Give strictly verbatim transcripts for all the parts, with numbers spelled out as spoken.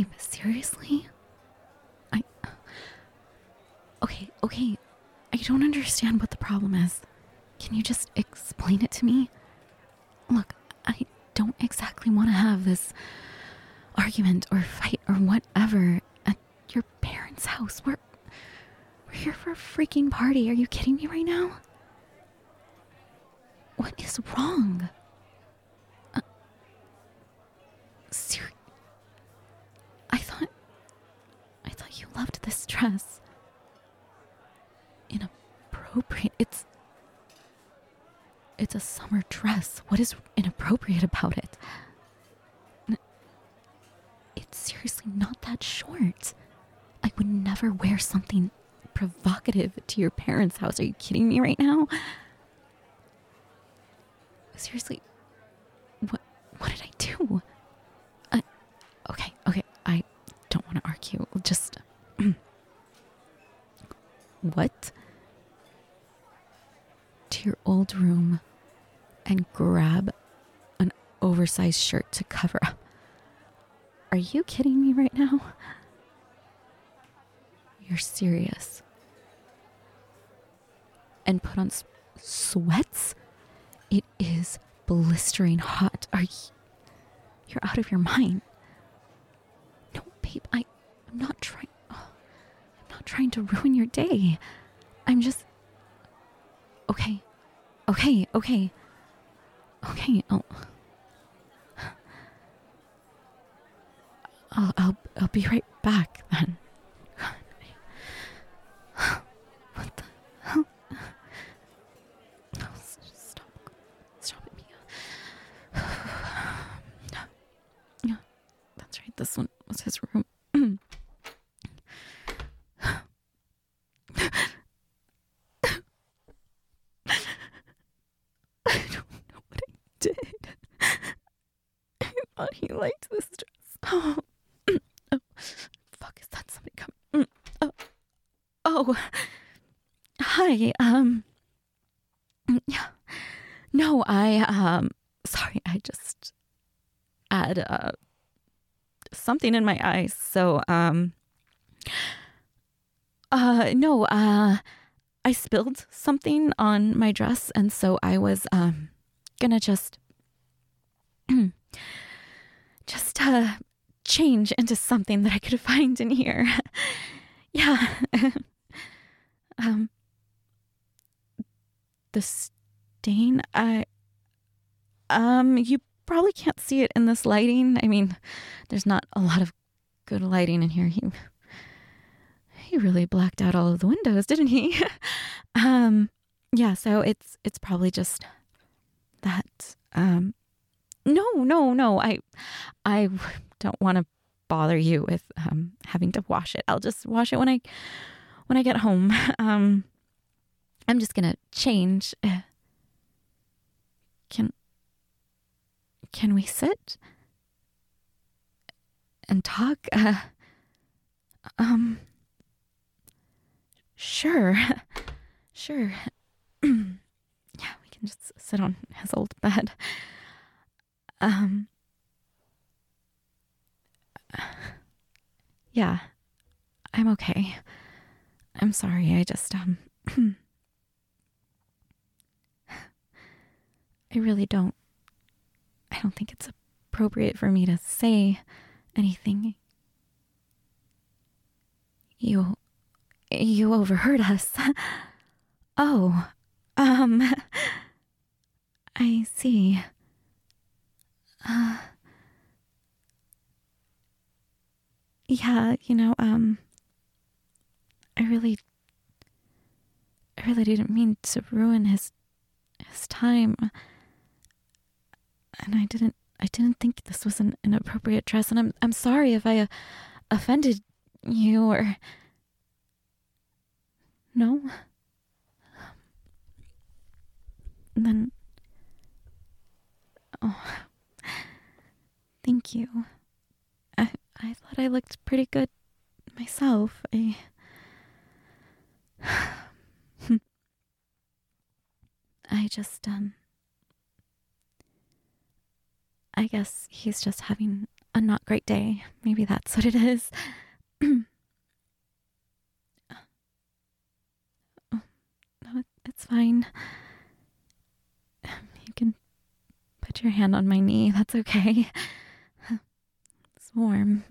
Babe, seriously? I... Okay, okay. I don't understand what the problem is. Can you just explain it to me? Look, I don't exactly want to have this argument or fight or whatever at your parents' house. We're, we're here for a freaking party. Are you kidding me right now? What is wrong? Uh, ser- I thought... I thought you loved this dress. Inappropriate. It's... It's a summer dress. What is inappropriate about it? It's seriously not that short. I would never wear something provocative to your parents' house. Are you kidding me right now? Seriously, what what did I do? Uh, okay, okay, I don't want to argue. Just... What? To your old room and grab an oversized shirt to cover up. Are you kidding me right now? You're serious. And put on s- sweats? It is blistering hot. Are you... You're out of your mind. No, babe, I, I'm not trying... Oh, I'm not trying to ruin your day. I'm just... Okay. Okay, okay. Okay, I'll... I'll, I'll, I'll be right back then. What the hell? Oh, stop. Stop it, Mia. Yeah, that's right. This one was his room. I don't know what I did. I thought he liked this dress. Oh. Oh, fuck, is that somebody coming? Oh, oh, hi, um, yeah, no, I, um, sorry, I just had, uh, something in my eyes, so, um, uh, no, uh, I spilled something on my dress, and so I was, um, gonna just, just, uh, change into something that I could find in here. Yeah. um, the stain, I, um, you probably can't see it in this lighting. I mean, there's not a lot of good lighting in here. He, he really blacked out all of the windows, didn't he? um, yeah, so it's, it's probably just that, um, no, no, no, I, I don't want to bother you with um, having to wash it. I'll just wash it when I when I get home. Um, I'm just gonna change. Uh, can can we sit and talk? Uh, um, sure, sure. Yeah, we can just sit on his old bed. Um. Yeah, I'm okay. I'm sorry, I just, um... I really don't... I don't think it's appropriate for me to say anything. You... You overheard us. Oh, um... I see. Uh... Yeah, you know, um, I really, I really didn't mean to ruin his, his time. And I didn't, I didn't think this was an inappropriate dress. And I'm, I'm sorry if I uh, offended you or... No? Then, oh, thank you. I, I thought I looked pretty good myself. I... I just, um... I guess he's just having a not great day. Maybe that's what it is. Oh, no, it- it's fine. You can put your hand on my knee. That's okay. It's warm.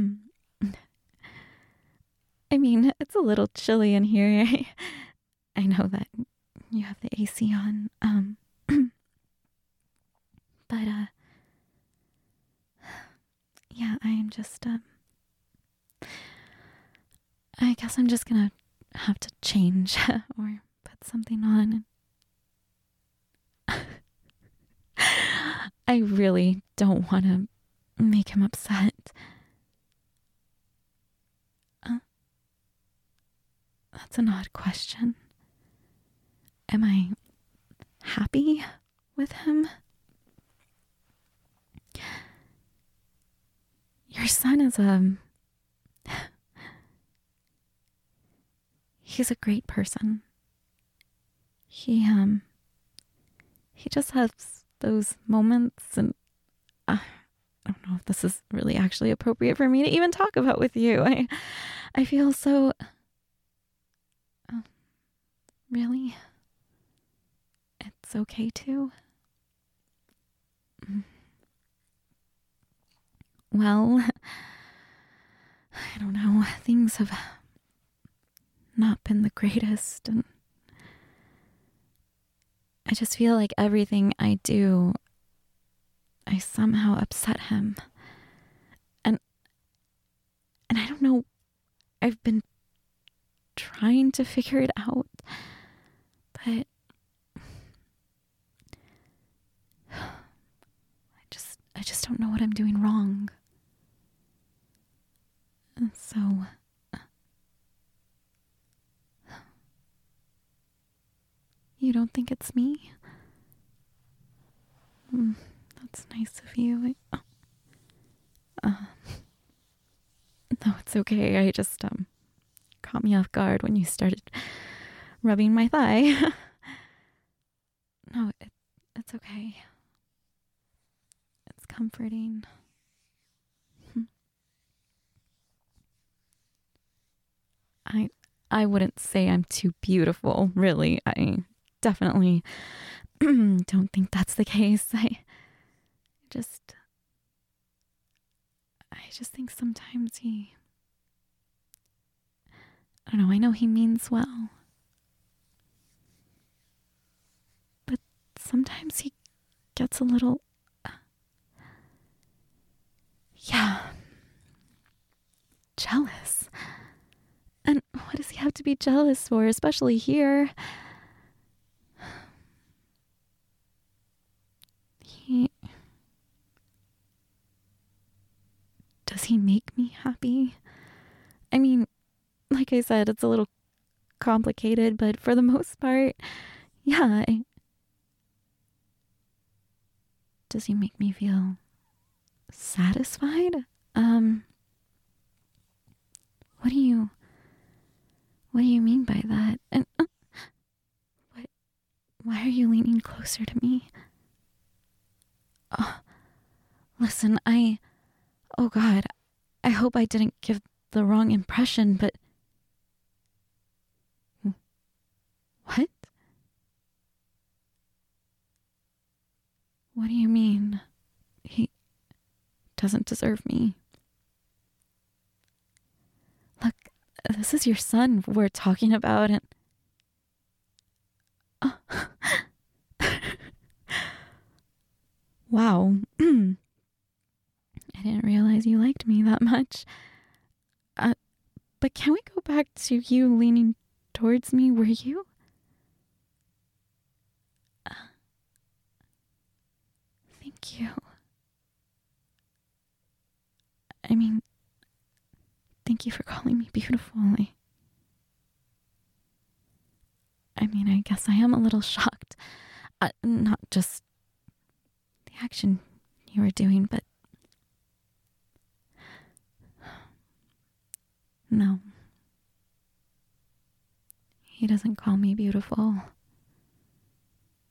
I mean, it's a little chilly in here. I, I know that you have the A C on. Um, but, uh, yeah, I am just, um, I guess I'm just gonna have to change or put something on. I really don't want to make him upset. Uh, that's an odd question. Am I happy with him? Your son is a... He's a great person. He, um... He just has those moments, and uh, I don't know if this is really actually appropriate for me to even talk about with you. I, I feel so... Oh, really? It's okay to? Well, I don't know. Things have not been the greatest, and I just feel like everything I do, I somehow upset him. And and I don't know, I've been trying to figure it out, but I just I just don't know what I'm doing wrong. And so you don't think it's me? Mm, that's nice of you. I, uh, no, it's okay. I just um caught me off guard when you started rubbing my thigh. No, it, it's okay. It's comforting. I I wouldn't say I'm too beautiful, really. I definitely don't think that's the case. I just I just think sometimes he I don't know, I know he means well. But sometimes he gets a little yeah, jealous. And what does he have to be jealous for, especially here? He... Does he make me happy? I mean, like I said, it's a little complicated, but for the most part, yeah. I... Does he make me feel satisfied? Um, what do you... What do you mean by that? And uh, what? Why are you leaning closer to me? Oh, listen, I... Oh God, I hope I didn't give the wrong impression, but... What? What do you mean? He doesn't deserve me. Look, this is your son we're talking about, and... Uh, wow. I didn't realize you liked me that much. Uh, but can we go back to you leaning towards me? Were you? Uh, thank you. I mean, thank you for calling me beautiful. I, I mean, I guess I am a little shocked. Uh, not just the action you were doing, but... No. He doesn't call me beautiful.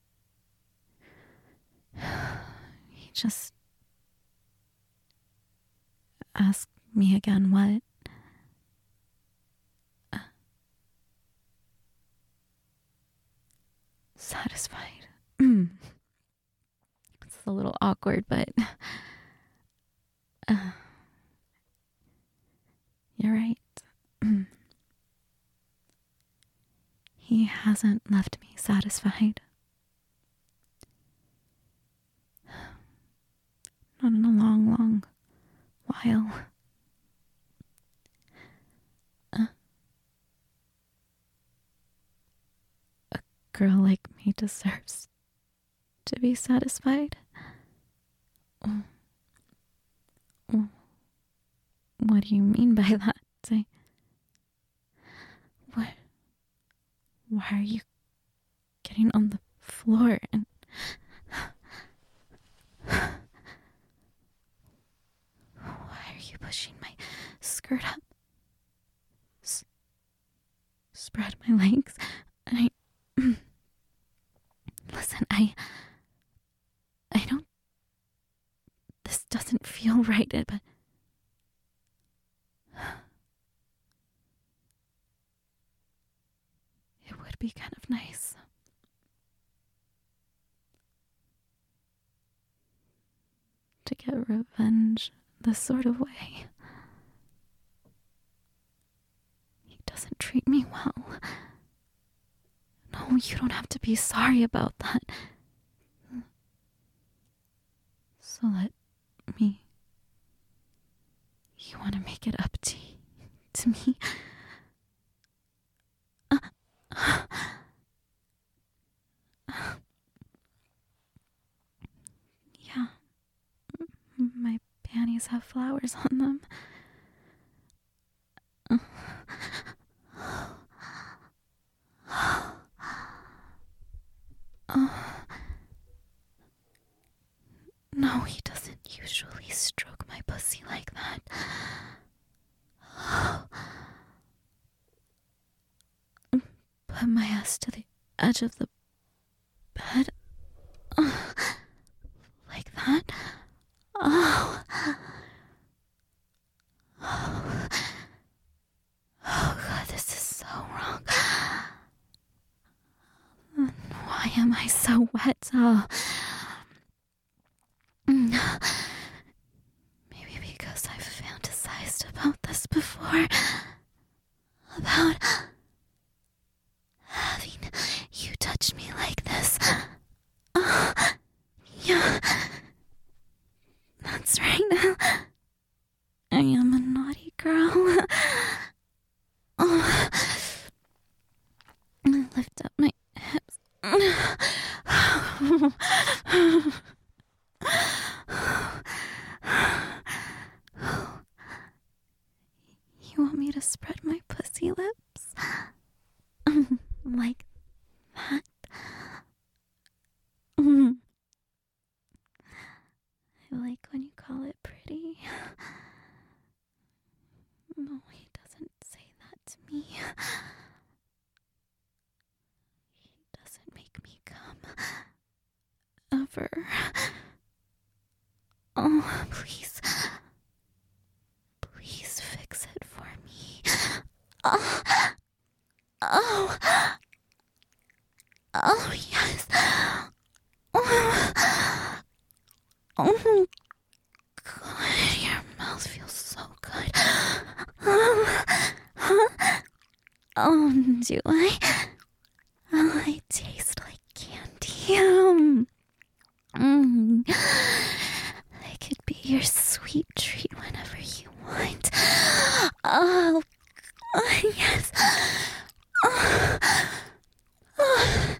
He just ask me again what? Uh, satisfied. It's a little awkward, but uh, you're right. He hasn't left me satisfied. Not in a long, long while. Uh, a girl like me deserves to be satisfied. Oh. Oh. What do you mean by that? Say, what? Why are you getting on the floor and why are you pushing my skirt up? S- spread my legs. I listen. I I don't. This doesn't feel right, but it would be kind of nice. To get revenge this sort of way. He doesn't treat me well. No, you don't have to be sorry about that. So let me. You want to make it up to, to me? Uh, uh, uh, yeah. My panties have flowers on them. Uh, uh, no, he doesn't usually stroke my pussy like that. Put my ass to the edge of the bed. Uh, like that. Oh. Oh. Oh God, this is so wrong. Why am I so wet? Oh. Maybe because I've fantasized about this before. About having you touch me like this. Oh. Yeah. That's right. I am a naughty girl. Oh. Lift up my hips. You want me to spread my pussy lips? Like that? I like when you call it pretty. No, he doesn't say that to me. He doesn't make me come. Ever. Oh, please. Please fix it for me. Oh. Oh. Oh, yes. Oh. Oh, God, your mouth feels so good. Oh, oh do I? Oh, I taste like candy. Um, mm. I could be your sweet treat whenever you want. Oh, oh yes. Oh, oh,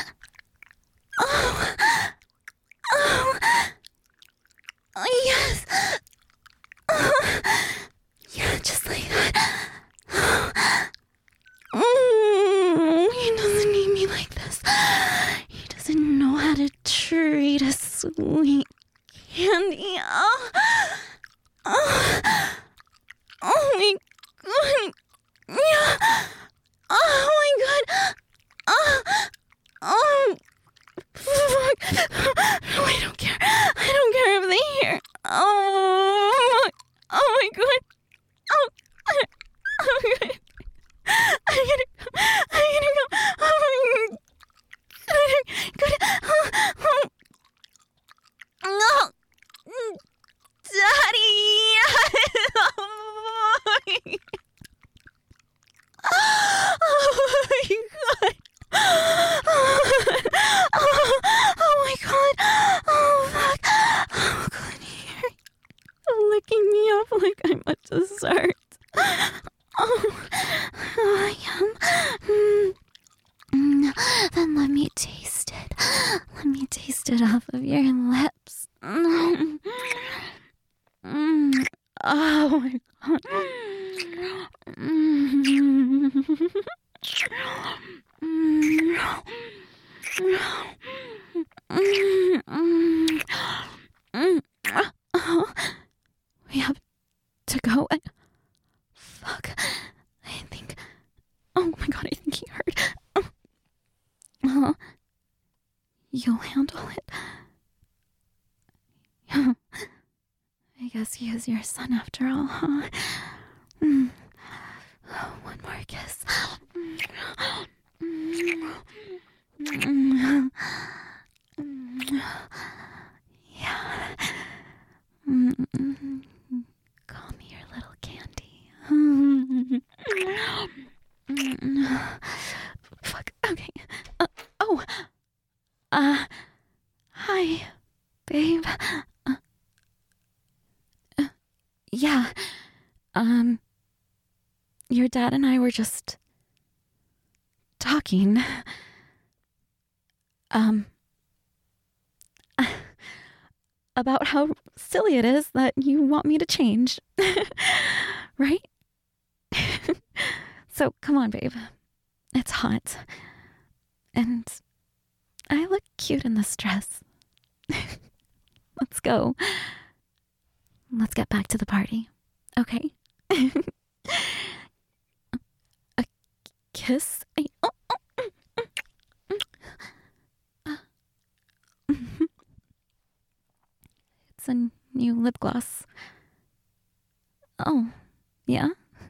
oh, oh. Oh, yes. Oh, yeah, just like that. Oh. Mm, he doesn't need me like this. He doesn't know how to treat a sweet candy. Oh, oh, oh my God. Yeah. god. Oh, oh my god. I'm gonna go. I'm gonna go. Oh my god. Oh, oh. No. Daddy. Oh my god. Oh, oh my god. Oh fuck. Oh god, you're licking me up like I'm a dessert. Oh, I am. Mm, then let me taste it. Let me taste it off of your lips. Mm. Mm. Oh my god. Mm. Oh, we have to go. Fuck. I think. Oh my god, I think he heard. Uh, you'll handle it. I guess he is your son after all, huh? Mm. Oh, one more kiss. Yeah. Call me your little candy. Fuck. Okay. Uh, oh. Uh. Hi, babe. Uh, uh, yeah. Um. Your dad and I were just talking. Um. About how silly it is that you want me to change. Right? So, come on, babe. It's hot. And I look cute in this dress. Let's go. Let's get back to the party. Okay? A kiss? A- oh, oh, mm, mm, mm. Uh, It's a new lip gloss. Oh, yeah?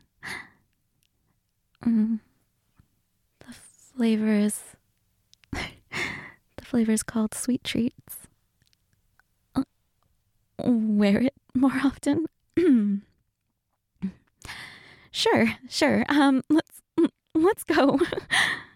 Mm. The flavor is... the flavor is called Sweet Treats. Uh, wear it more often? Sure, sure. Um, let's... let's go.